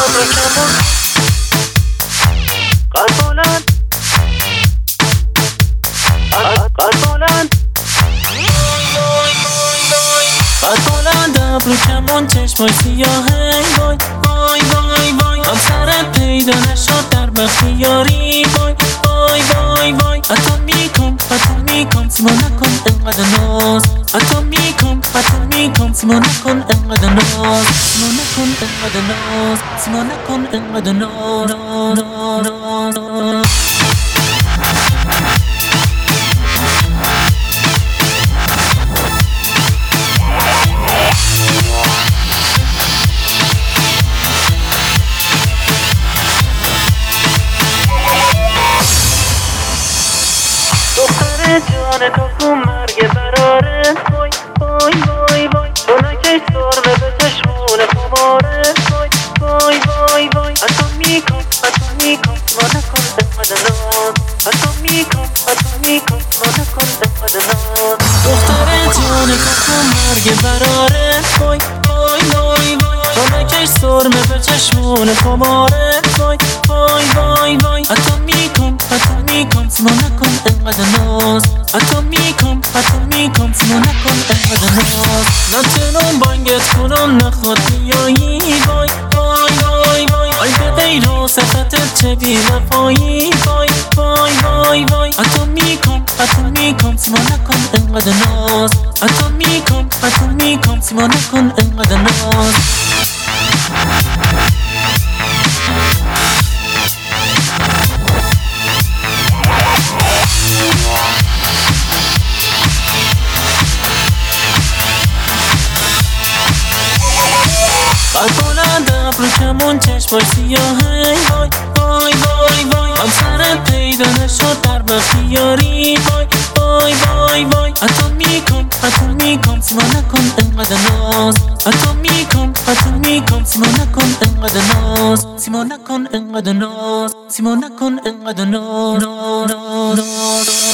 ابروکمون قد بلند قد بلند قد بلند ابروکمون چشمای سیاهه وای وای وای وای هم سرت پیدا نشد در بختیاری وای وای وای وای حتی میکن سیما نکن انقدر ناز حتی میکن سیما نکن انقدر ناز سیما نکن انقدر ناز سیما نکن انقدر ناز دختر جان تو کو مرگ براره وای وای وای وای تو نکش سرمه به چشمون خماره وای وای وای وای حتی میکن سیما نکن انقدر ناز حتی میکن سیما نکن انقدر ناز دختر جان تو کو مرگ براره وای وای وای وای تو نکش سرمه به چشمون خماره وای وای وای وای حتی میکن سیما نکن انقدر ناز حتی میکن سیما نکن انقدر ناز نتونم بانگت کنم نخواد بیایی وای وای وای وای آی به غیر و صفتت چه بی وفایی وای وای وای وای حتی میکن سیما نکن انقدر ناز حتی میکن سیما نکن انقدر ناز قد بلند ابروکمون چشمای سیاهه وای وای وای وای هم سرت پیدا نشد در بختیاری وای وای وای وای حتی میکن سیما نکن انقدر ناز حتی میکن سیما نکن انقدر ناز سیما نکن انقدر ناز سیما نکن انقدر ناز